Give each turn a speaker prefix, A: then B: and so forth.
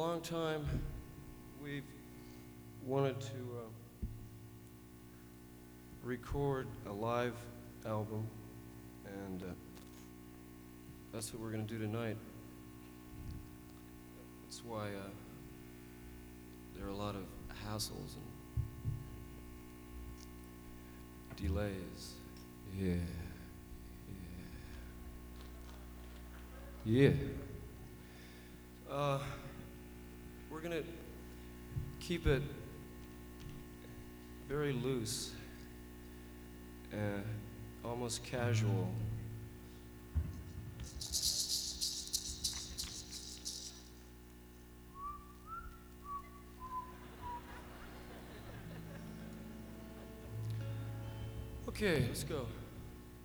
A: long time we've wanted to record a live album, and that's what we're going to do tonight. That's why there are a lot of hassles and delays. Yeah. Yeah. We're gonna keep it very loose and almost casual. Okay, let's go.